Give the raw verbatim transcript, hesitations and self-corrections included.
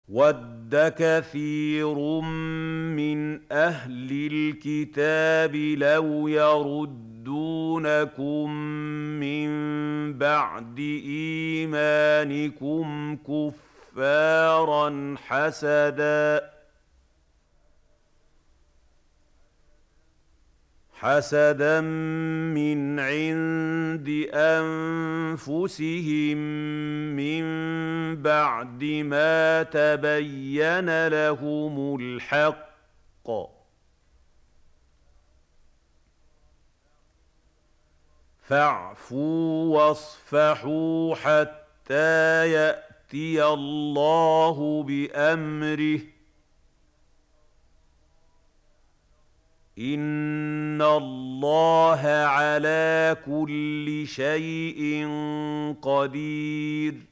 وَدَّ كَثِيرٌ مِّنْ أَهْلِ الْكِتَابِ لَوْ يَرُدُّونَكُم مِّن بَعْدِ إِيمَانِكُمْ كُفَّارًا حَسَدًا حَسَدًا مِّنْ عِندِ أَنفُسِهِم مِّن بَعْدِ مَا تَبَيَّنَ لَهُمُ الْحَقُّ ۖ فَاعْفُوا وَاصْفَحُوا حَتَّىٰ يَأْتِيَ اللَّهُ بِأَمْرِهِ ۗ إِنَّ اللَّهَ عَلَىٰ كُلِّ شَيْءٍ قَدِيرٌ